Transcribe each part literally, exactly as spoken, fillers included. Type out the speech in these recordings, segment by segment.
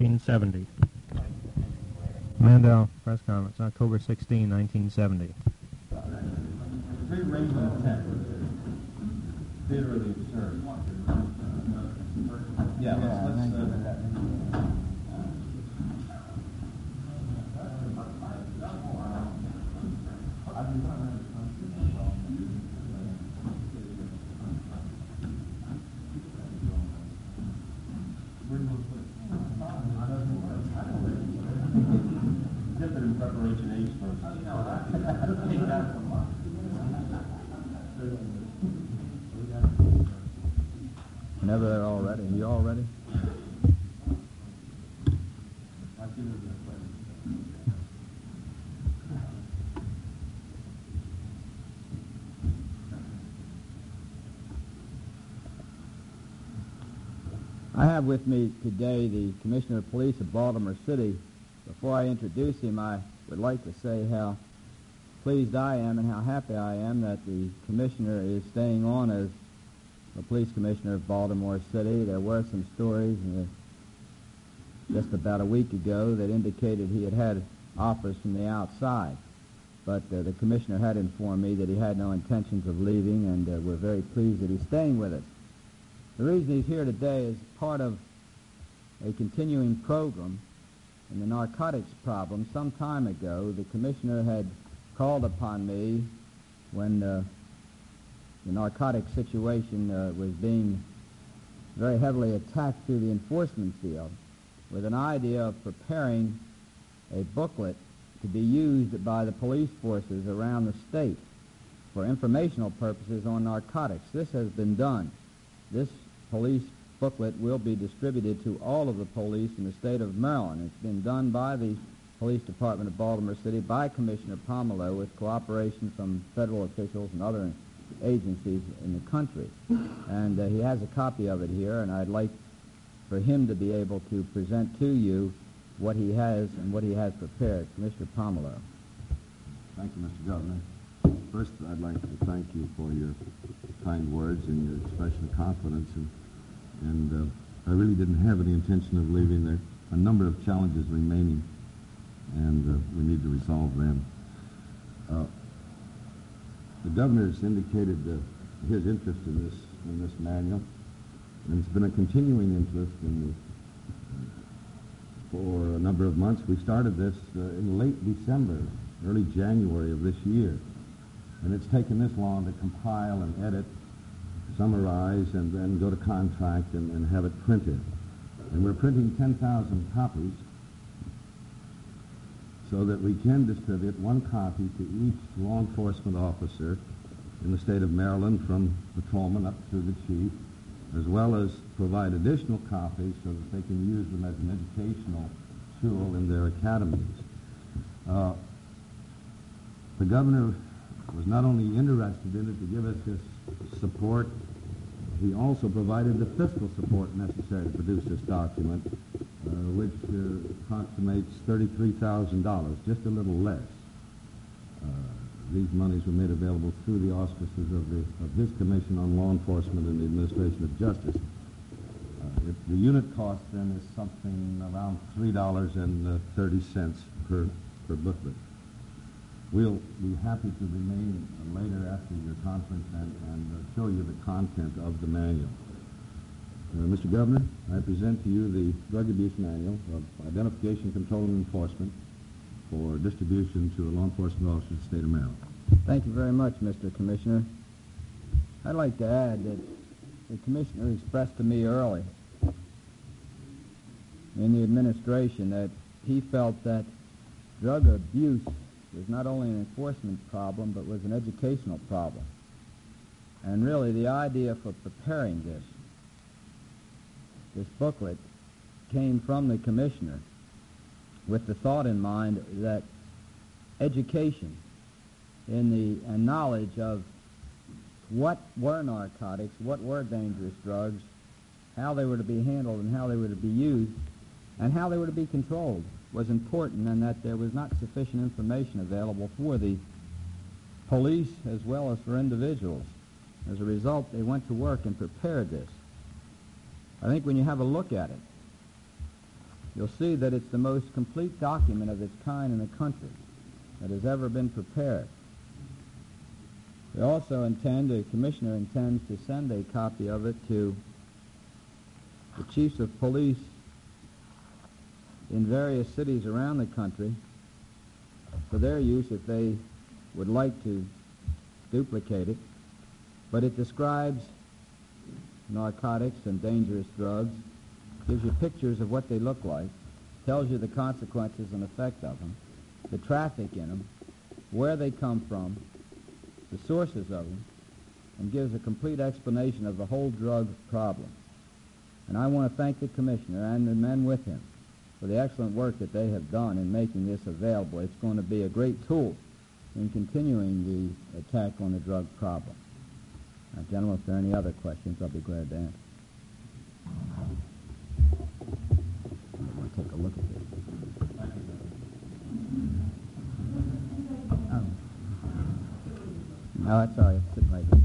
nineteen seventy. Mandel, press conference, October sixteenth, nineteen seventy. Three rings of intent. Theater of the absurd. Yeah, let's, let's uh, get that in preparation H first. Whenever they're all ready. Are you all ready? I have with me today the Commissioner of Police of Baltimore City. Before I introduce him, I would like to say how pleased I am and how happy I am that the Commissioner is staying on as the Police Commissioner of Baltimore City. There were some stories uh, just about a week ago that indicated he had had offers from the outside. But uh, the Commissioner had informed me that he had no intentions of leaving, and uh, we're very pleased that he's staying with us. The reason he's here today is part of a continuing program in the narcotics problem. Some time ago, the Commissioner had called upon me when uh, the narcotics situation uh, was being very heavily attacked through the enforcement field, with an idea of preparing a booklet to be used by the police forces around the state for informational purposes on narcotics. This has been done. This police booklet will be distributed to all of the police in the state of Maryland. It's been done by the Police Department of Baltimore City, by Commissioner Pomeroy, with cooperation from federal officials and other agencies in the country. And uh, he has a copy of it here, and I'd like for him to be able to present to you what he has and what he has prepared. Commissioner Pomeroy. Thank you, Mister Governor. First, I'd like to thank you for your kind words and your expression of confidence. And, and uh, I really didn't have any intention of leaving. There are a number of challenges remaining, and uh, we need to resolve them. Uh, the Governor has indicated uh, his interest in this in this manual, and it's been a continuing interest in the, for a number of months. We started this uh, in late December, early January of this year. And it's taken this long to compile and edit, summarize, and then go to contract and, and have it printed. And we're printing ten thousand copies so that we can distribute one copy to each law enforcement officer in the state of Maryland, from patrolman up to the chief, as well as provide additional copies so that they can use them as an educational tool in their academies. Uh, the Governor was not only interested in it to give us his support, he also provided the fiscal support necessary to produce this document, uh, which uh, approximates thirty-three thousand dollars, just a little less. Uh, these monies were made available through the auspices of, the, of his Commission on Law Enforcement and the Administration of Justice. Uh, it, the unit cost then is something around three dollars and thirty cents per, per booklet. We'll be happy to remain uh, later after your conference and, and uh, show you the content of the manual. Uh, Mister Governor, I present to you the Drug Abuse Manual of Identification, Control, and Enforcement for distribution to law enforcement officers of the state of Maryland. Thank you very much, Mister Commissioner. I'd like to add that the Commissioner expressed to me early in the administration that he felt that drug abuse was not only an enforcement problem, but was an educational problem. And really, the idea for preparing this, this booklet, came from the Commissioner with the thought in mind that education in the and knowledge of what were narcotics, what were dangerous drugs, how they were to be handled and how they were to be used, and how they were to be controlled was important, and that there was not sufficient information available for the police as well as for individuals. As a result, they went to work and prepared this. I think when you have a look at it, you'll see that it's the most complete document of its kind in the country that has ever been prepared. We also intend, the Commissioner intends to send a copy of it to the chiefs of police in various cities around the country for their use if they would like to duplicate it. But it describes narcotics and dangerous drugs, gives you pictures of what they look like, tells you the consequences and effect of them, the traffic in them, where they come from, the sources of them, and gives a complete explanation of the whole drug problem. And I want to thank the Commissioner and the men with him for the excellent work that they have done in making this available. It's going to be a great tool in continuing the attack on the drug problem. Now, gentlemen, if there are any other questions, I'll be glad to answer. I want to take a look at this. Oh. No, that's all right. It's sitting right here.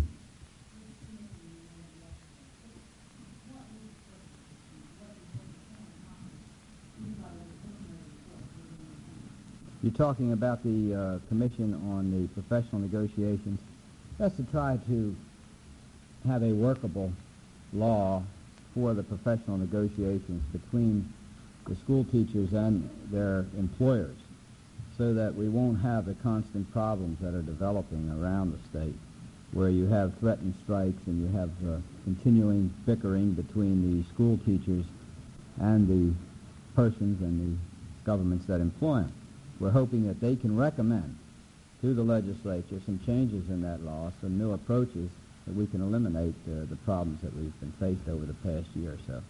You're talking about the uh, Commission on the Professional Negotiations. That's to try to have a workable law for the professional negotiations between the school teachers and their employers, so that we won't have the constant problems that are developing around the state, where you have threatened strikes and you have uh, continuing bickering between the school teachers and the persons and the governments that employ them. We're hoping that they can recommend to the legislature some changes in that law, some new approaches that we can eliminate uh, the problems that we've been faced over the past year or so.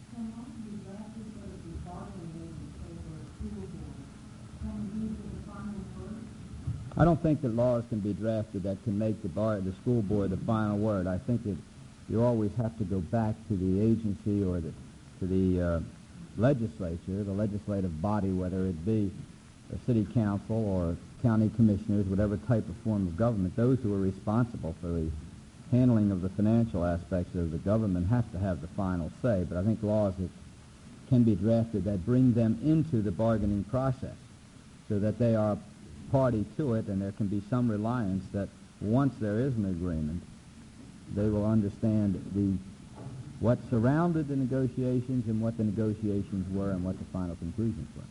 I don't think that laws can be drafted that can make the bar, the school board the final word. I think that you always have to go back to the agency or the, to the uh, legislature, the legislative body, whether it be a city council or county commissioners, whatever type of form of government. Those who are responsible for the handling of the financial aspects of the government have to have the final say. But I think laws that can be drafted that bring them into the bargaining process so that they are party to it, and there can be some reliance that once there is an agreement, they will understand the what surrounded the negotiations and what the negotiations were and what the final conclusions were.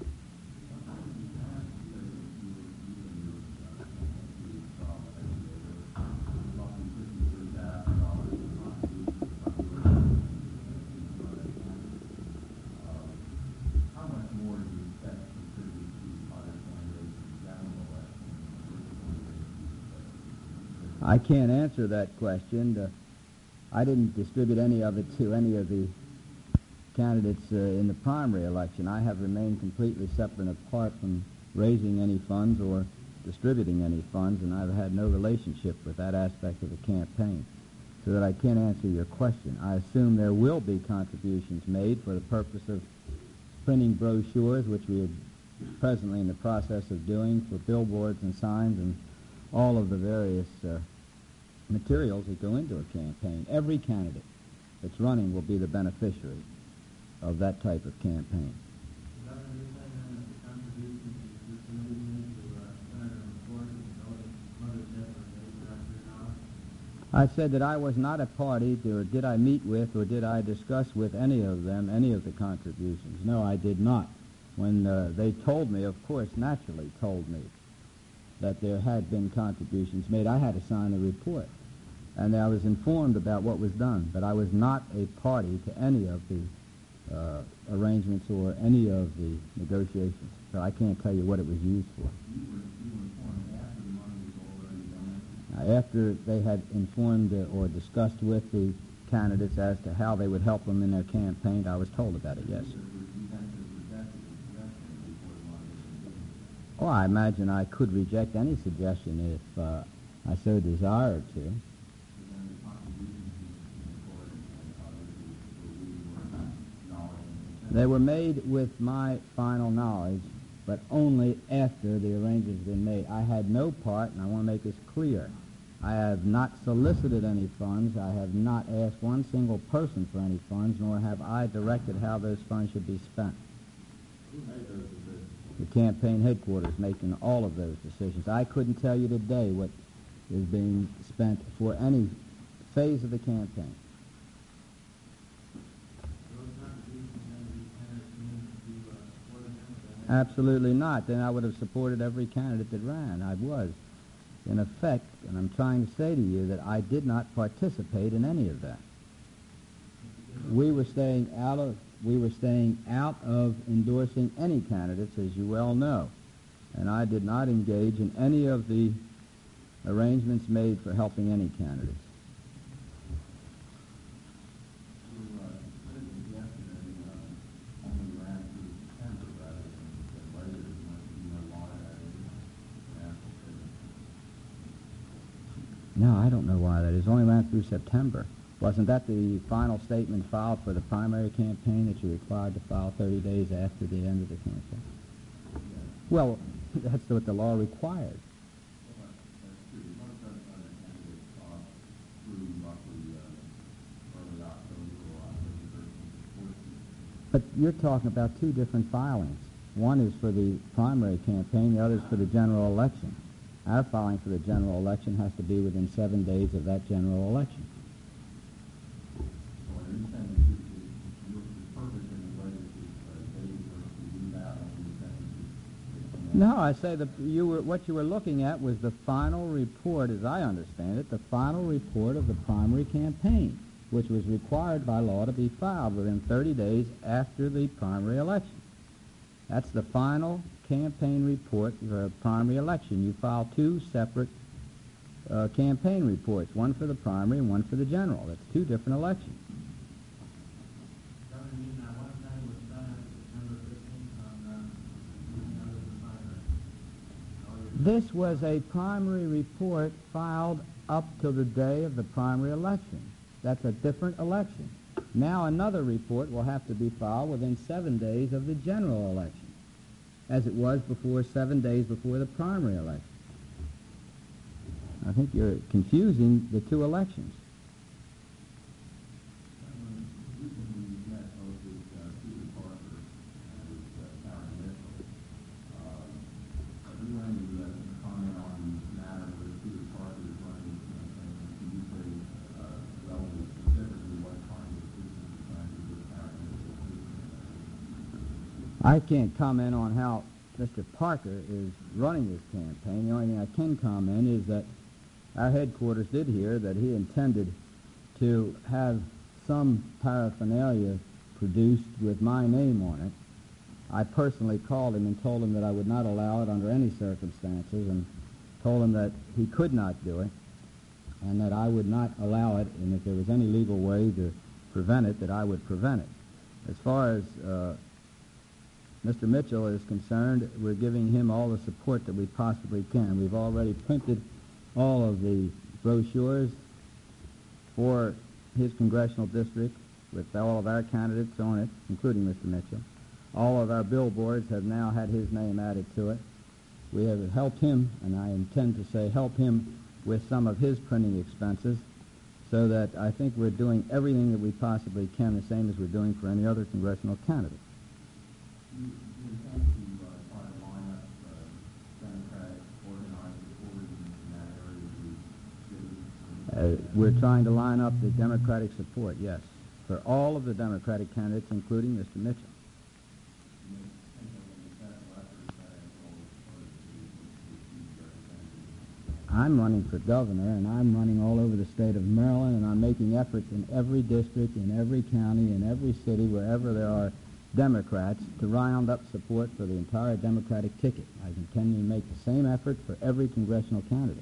I can't answer that question. Uh, I didn't distribute any of it to any of the candidates uh, in the primary election. I have remained completely separate and apart from raising any funds or distributing any funds, and I've had no relationship with that aspect of the campaign, so that I can't answer your question. I assume there will be contributions made for the purpose of printing brochures, which we are presently in the process of doing, for billboards and signs and all of the various uh, materials that go into a campaign. Every candidate that's running will be the beneficiary of that type of campaign. I said that I was not a party, or did I meet with, or did I discuss with any of them any of the contributions. No, I did not. When uh, they told me, of course, naturally told me, that there had been contributions made, I had to sign a report. And I was informed about what was done, but I was not a party to any of the uh, arrangements or any of the negotiations. So I can't tell you what it was used for. Now, after they had informed uh, or discussed with the candidates as to how they would help them in their campaign, I was told about it, yes. Oh, I imagine I could reject any suggestion if uh, I so desired to. They were made with my final knowledge, but only after the arrangements had been made. I had no part, and I want to make this clear. I have not solicited any funds. I have not asked one single person for any funds, nor have I directed how those funds should be spent. Who made those decisions? The campaign headquarters making all of those decisions. I couldn't tell you today what is being spent for any phase of the campaign. Absolutely not. Then I would have supported every candidate that ran. I was. In effect, and I'm trying to say to you that I did not participate in any of that. We were staying out of we were staying out of endorsing any candidates, as you well know. And I did not engage in any of the arrangements made for helping any candidates. No, I don't know why that is. Only ran through September. Wasn't that the final statement filed for the primary campaign that you're required to file thirty days after the end of the campaign? Well, that's what the law required. But you're talking about two different filings. One is for the primary campaign, the other is for the general election. Our filing for the general election has to be within seven days of that general election. No, I say that you were, what you were looking at was the final report, as I understand it, the final report of the primary campaign, which was required by law to be filed within thirty days after the primary election. That's the final campaign report for a primary election. You file two separate uh, campaign reports, one for the primary and one for the general. That's two different elections. This was a primary report filed up to the day of the primary election. That's a different election. Now another report will have to be filed within seven days of the general election, as it was before seven days before the primary election. I think you're confusing the two elections. I can't comment on how Mister Parker is running his campaign. The only thing I can comment is that our headquarters did hear that he intended to have some paraphernalia produced with my name on it. I personally called him and told him that I would not allow it under any circumstances, and told him that he could not do it and that I would not allow it, and if there was any legal way to prevent it, that I would prevent it. As far as uh, Mister Mitchell is concerned, we're giving him all the support that we possibly can. We've already printed all of the brochures for his congressional district with all of our candidates on it, including Mister Mitchell. All of our billboards have now had his name added to it. We have helped him, and I intend to say help him with some of his printing expenses, so that I think we're doing everything that we possibly can, the same as we're doing for any other congressional candidate. You intend to uh, try to line up uh, Democratic organized supporters in that area? Uh, we're trying to line up the Democratic support, yes, for all of the Democratic candidates, including Mister Mitchell. I'm running for governor, and I'm running all over the state of Maryland, and I'm making efforts in every district, in every county, in every city, wherever there are Democrats, to round up support for the entire Democratic ticket. I intend to make the same effort for every congressional candidate.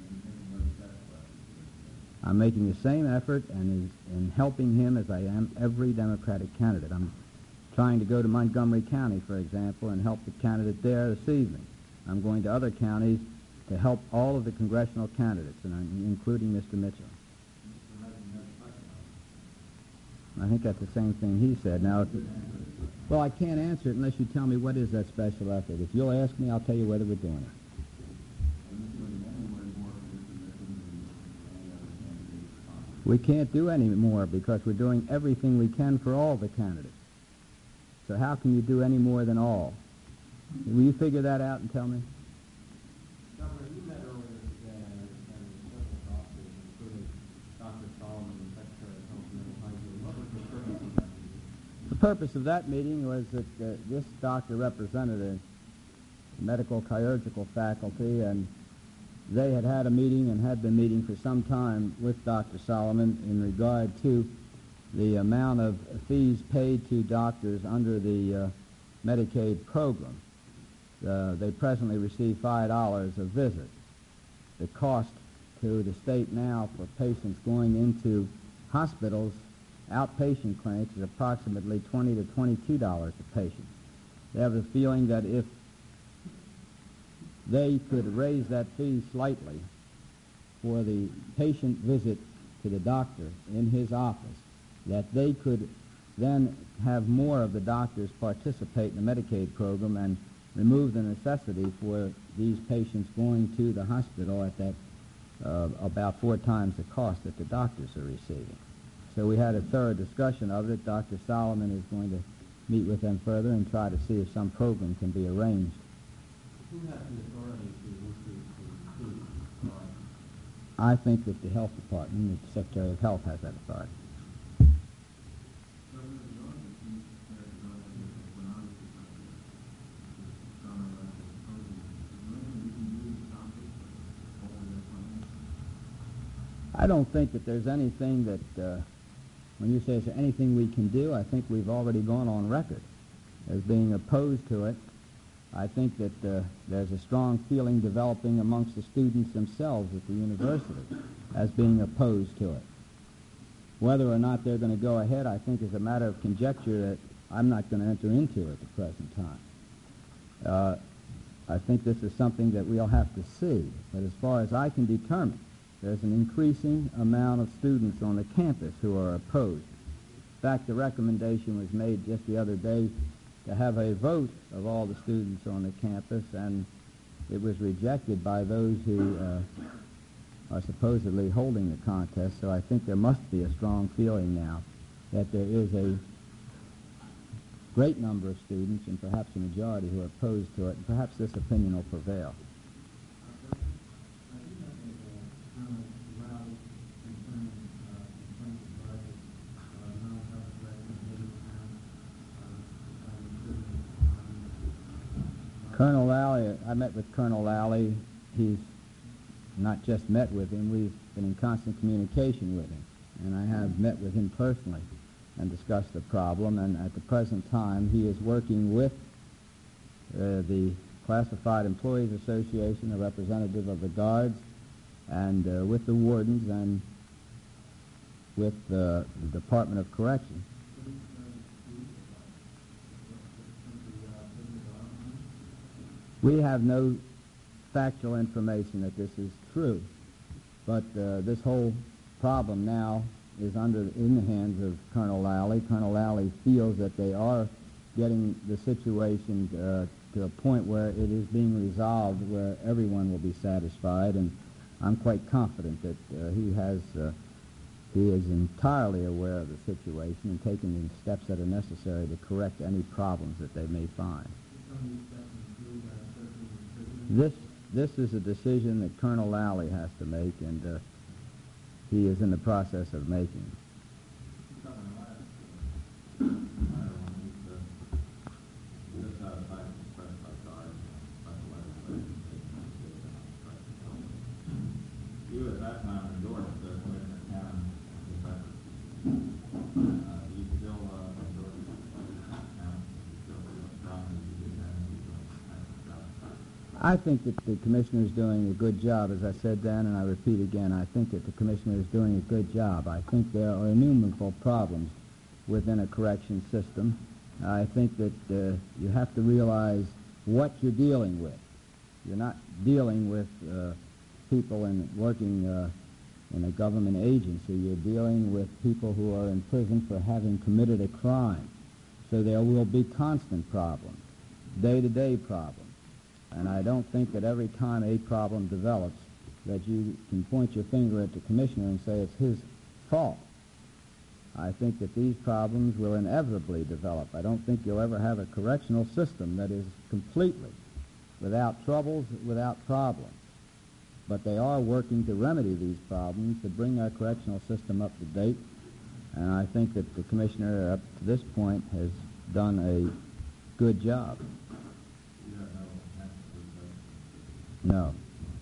I'm making the same effort and is in helping him as I am every Democratic candidate. I'm trying to go to Montgomery County, for example, and help the candidate there this evening. I'm going to other counties to help all of the congressional candidates, and I'm including Mister Mitchell. I think that's the same thing he said. Now, if it, well, I can't answer it unless you tell me what is that special effort. If you'll ask me, I'll tell you whether we're doing it. We can't do any more because we're doing everything we can for all the candidates. So how can you do any more than all? Will you figure that out and tell me? Governor, you met earlier today and and several doctors, including Doctor Solomon, the Secretary of Health and Mental Hygiene. What was the purpose of that meeting? The purpose of that meeting was that uh, this doctor represented a medical chirurgical faculty, and they had had a meeting and had been meeting for some time with Doctor Solomon in regard to the amount of fees paid to doctors under the uh, Medicaid program. Uh, they presently receive five dollars a visit. The cost to the state now for patients going into hospitals, outpatient clinics, is approximately twenty to twenty-two dollars a patient. They have the feeling that if they could raise that fee slightly for the patient visit to the doctor in his office, that they could then have more of the doctors participate in the Medicaid program and remove the necessity for these patients going to the hospital at that uh, about four times the cost that the doctors are receiving. So we had a thorough discussion of it. Doctor Solomon is going to meet with them further and try to see if some program can be arranged. Who has the authority to increase the fees? I think that the health department, the Secretary of Health, has that authority. I don't think that there's anything that, uh, when you say is there anything we can do, I think we've already gone on record as being opposed to it. I think that uh, there's a strong feeling developing amongst the students themselves at the university as being opposed to it. Whether or not they're going to go ahead, I think, is a matter of conjecture that I'm not going to enter into at the present time. Uh, I think this is something that we'll have to see. But as far as I can determine, there's an increasing amount of students on the campus who are opposed. In fact, the recommendation was made just the other day to have a vote of all the students on the campus, and it was rejected by those who uh, are supposedly holding the contest. So I think there must be a strong feeling now that there is a great number of students, and perhaps a majority, who are opposed to it, and perhaps this opinion will prevail. Colonel Lally, I met with Colonel Lally. He's not just met with him, we've been in constant communication with him. And I have met with him personally and discussed the problem. And at the present time, he is working with uh, the Classified Employees Association, a representative of the guards, and uh, with the wardens and with uh, the Department of Correction. We have no factual information that this is true, but uh, this whole problem now is under in the hands of Colonel Lally. Colonel Lally feels that they are getting the situation uh, to a point where it is being resolved where everyone will be satisfied, and I'm quite confident that uh, he has uh, he is entirely aware of the situation and taking the steps that are necessary to correct any problems that they may find. This this is a decision that Colonel Lally has to make, and uh, he is in the process of making. You at that time endorsed the Commissioner Cannon. Uh, do you still uh, endorse Cannon? Do you still feel strongly you did that? I think that the Commissioner is doing a good job. As I said then, and I repeat again, I think that the Commissioner is doing a good job. I think there are innumerable problems within a correction system. I think that uh, you have to realize what you're dealing with. You're not dealing with uh, people in working uh, in a government agency. You're dealing with people who are in prison for having committed a crime. So there will be constant problems, day-to-day problems. And I don't think that every time a problem develops that you can point your finger at the Commissioner and say it's his fault. I think that these problems will inevitably develop. I don't think you'll ever have a correctional system that is completely without troubles, without problems. But they are working to remedy these problems, to bring our correctional system up to date. And I think that the Commissioner, up to this point, has done a good job. No.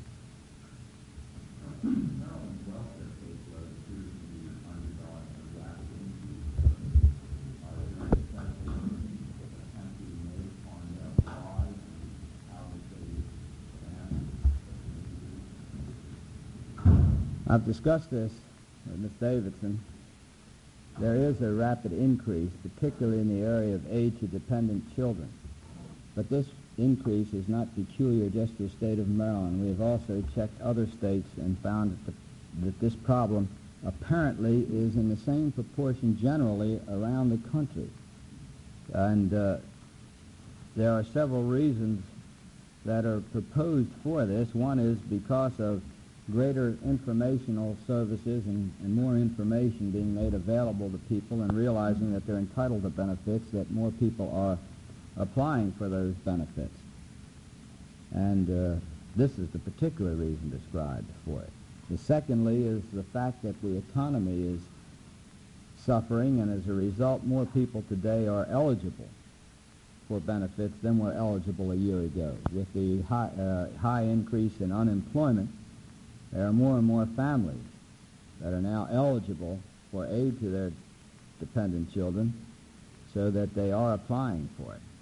I've discussed this with Miz Davidson. There is a rapid increase, particularly in the area of aid to dependent children. But this increase is not peculiar just to the state of Maryland. We have also checked other states and found that, the, that this problem apparently is in the same proportion generally around the country. And uh, there are several reasons that are proposed for this. One is because of greater informational services and, and more information being made available to people and realizing that they're entitled to benefits, that more people are applying for those benefits. And uh, this is the particular reason described for it. The secondly is the fact that the economy is suffering, and as a result, more people today are eligible for benefits than were eligible a year ago. With the high, uh, high increase in unemployment, there are more and more families that are now eligible for aid to their dependent children, so that they are applying for it.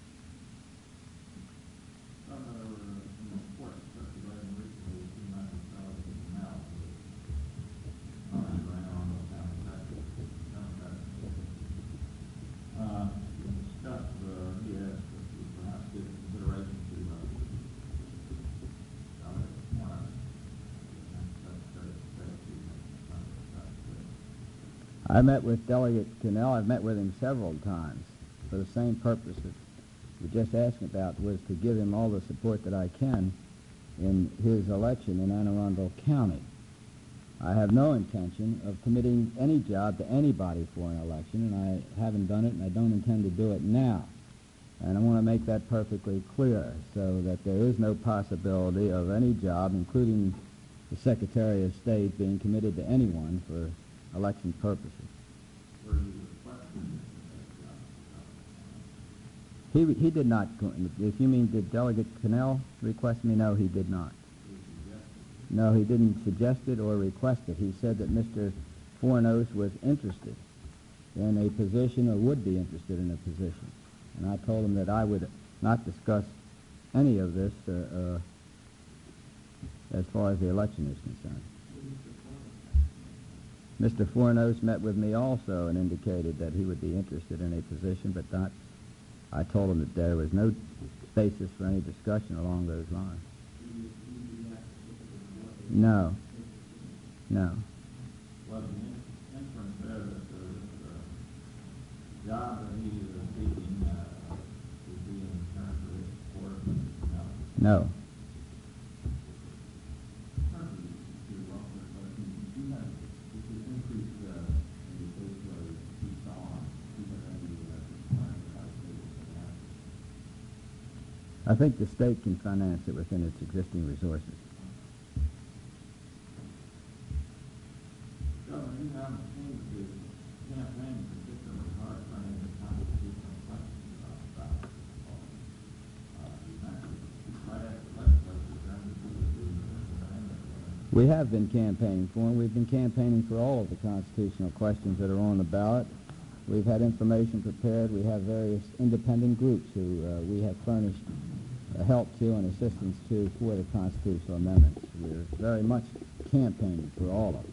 I met with Delegate Cannell. I've met with him several times for the same purpose that you're just asking about, was to give him all the support that I can in his election in Anne Arundel County. I have no intention of committing any job to anybody for an election, and I haven't done it, and I don't intend to do it now. And I want to make that perfectly clear, so that there is no possibility of any job, including the Secretary of State, being committed to anyone for election purposes. He, he did not, if you mean did Delegate Cannell request me? No, he did not. No, he didn't suggest it or request it. He said that Mister Fornos was interested in a position, or would be interested in a position. And I told him that I would not discuss any of this uh, uh, as far as the election is concerned. Mister Fornos met with me also and indicated that he would be interested in a position, but not, I told him that there was no basis for any discussion along those lines. No. No. Well, the inference there that the job that he is seeking uh, would be in return for his support. No. No. I think the state can finance it within its existing resources. Governor, you have seen the campaign particularly hard running the constitutional questions about uh, right after legislature. We have been campaigning for them. We've been campaigning for all of the constitutional questions that are on the ballot. We've had information prepared. We have various independent groups who uh, we have furnished uh, help to and assistance to for the constitutional amendments. We're very much campaigning for all of them.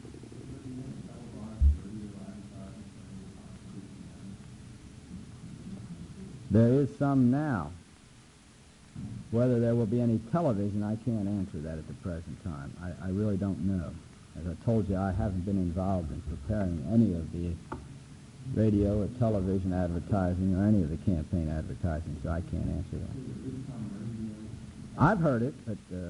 There is some now. Whether there will be any television, I can't answer that at the present time. I, I really don't know. As I told you, I haven't been involved in preparing any of the radio or television advertising or any of the campaign advertising, so I can't answer that. I've heard it, but uh,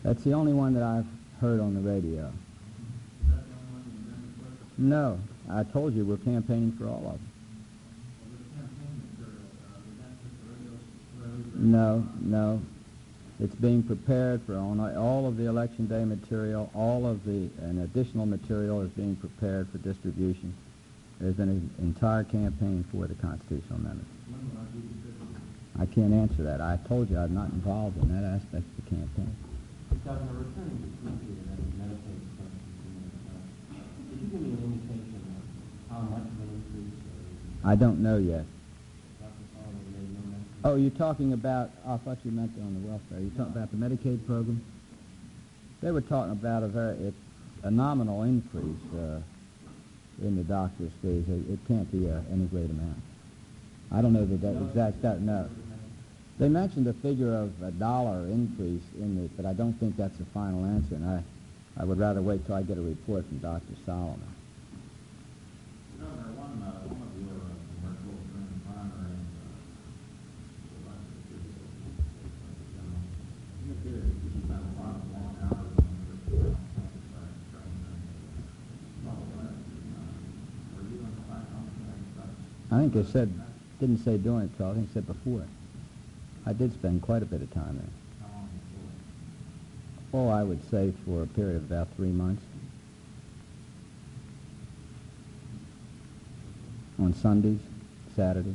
That's the only one that I've heard on the radio. Is that the only one you've been with? No, I told you we're campaigning for all of them. Well, the campaign material, uh, is that just the radio, radio? No, no. It's being prepared for on all of the election day material. All of the an additional material is being prepared for distribution. There's been an entire campaign for the constitutional amendment. When will I be considered? I can't answer that. I told you I'm not involved in that aspect of the campaign. Governor, returning to T P and then Medicaid question, uh, did you give me an indication of how much of an increase? Uh, I don't know yet. Doctor Solomon made no mention? Oh, you're talking about, I thought you meant on the welfare. You're talking about the Medicaid program? They were talking about a very, it, a nominal increase uh, in the doctor's fees. It, it can't be uh, any great amount. I don't know the that exact, that, no. They mentioned a figure of a dollar increase in it, but I don't think that's the final answer, and I, I would rather wait till I get a report from Doctor Solomon. Governor, one, uh, one of your uh, commercials during the primary and uh, the election video, you did, you spent a lot of long hours on the train and all that. Were you in fact on that? I think they said, didn't say during it, Charles, I think they said before. I did spend quite a bit of time there. How long before? Oh, I would say for a period of about three months. On Sundays, Saturdays.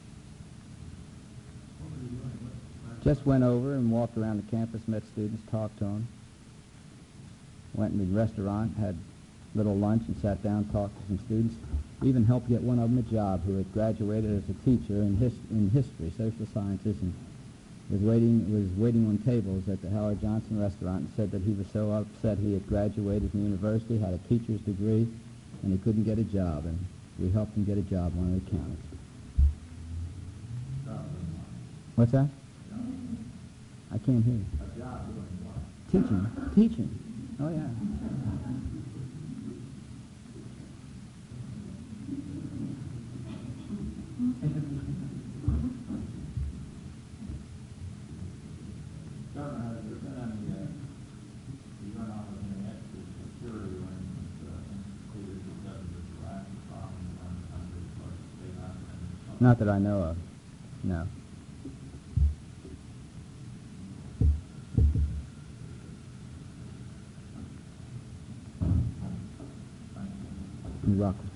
What were you doing? What, Just went over and walked around the campus, met students, talked to them. Went in the restaurant, had a little lunch and sat down, talked to some students. Even helped get one of them a job who had graduated as a teacher in, his, in history, social sciences, and was waiting was waiting on tables at the Howard Johnson restaurant and said that he was so upset he had graduated from university, had a teacher's degree, and he couldn't get a job, and we helped him get a job on the county. job doing What's that? what? Job. I can't hear you. A job doing what? Teaching. Teaching. Oh, yeah. Governor, has there been any, uh, you run out of any extra security arrangements, uh, instituted because of this harassment problem around the country, plus state not Not that I know of. No. You're welcome.